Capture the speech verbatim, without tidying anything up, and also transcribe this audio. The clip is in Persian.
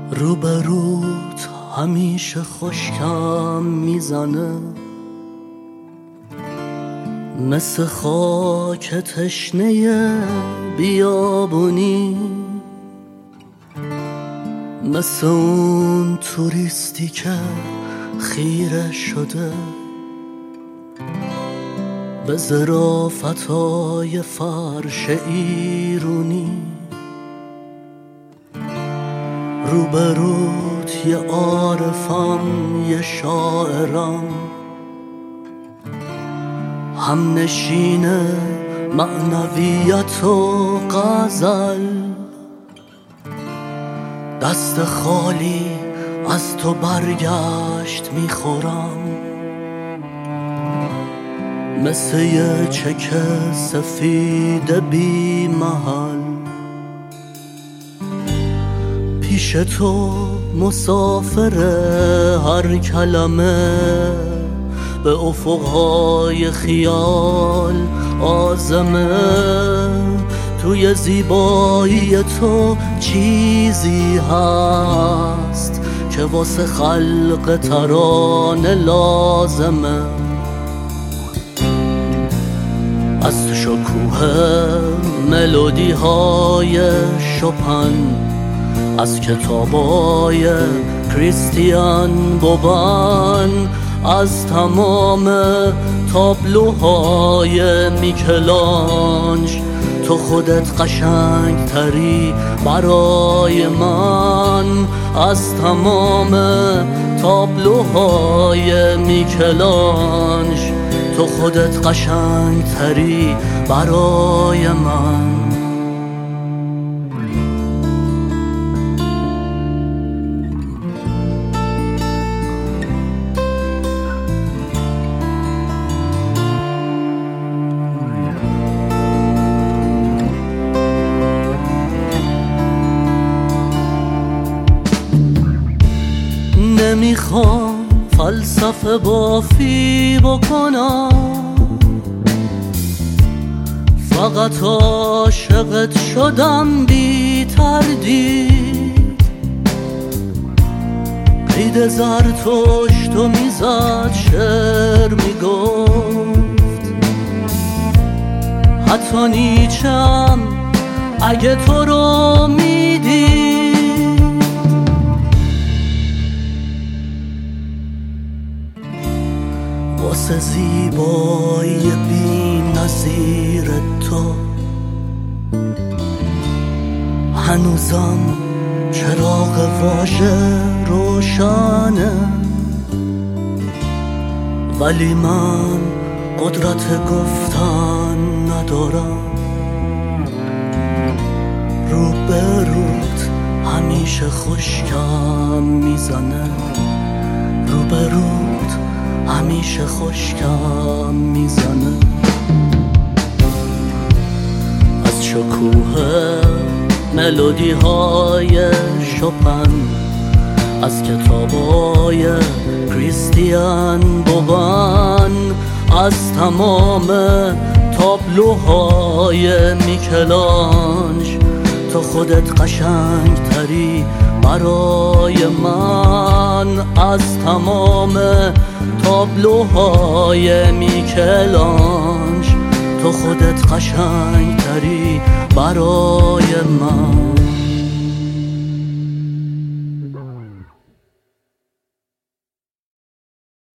روبروت همیشه خشکم میزنه، مثل خاک تشنه بیابونی، مثل اون توریستی که خیره شده به ظرافتای فرش ایرونی. روبروت یه عارفم یه شاعرم، هم نشین معنویت و غزل، دست خالی از تو برگشت میخورم، مثل یه چک سفید بی محل. پیش تو مسافر هر کلمه، به افقهای خیال آزمه، توی زیبایی تو چیزی هست که واسه خلق ترانه لازمه. از تو شکوه ملودی های شوپن، از کتابای کریستیان بوبان، از تمام تابلوهای میکلانج، تو خودت قشنگ تری برای من. از تمام تابلوهای میکلانج، تو خودت قشنگ تری برای من. نمیخوام فلسفه بافی بکنم، فقط عاشقت شدم بی تردید. عید زرتشت و میزد شعر میگفت، حتی نیچم اگه تو رو میدید. واسه زیبایی بی نظیر تو هنوزم چراغ واژه روشنه، ولی من قدرت گفتن ندارم. روبروت همیشه خشکم میزنه، روبروت همیشه خشکم میزنه. از شکوه ملودی های شوپن، از کتابای کریستیان بوبان، از تمام تابلوهای میکلانج، تو خودت قشنگ تری برای من. از تمام تابلوهای میکلانج، تو خودت قشنگ تری برای من.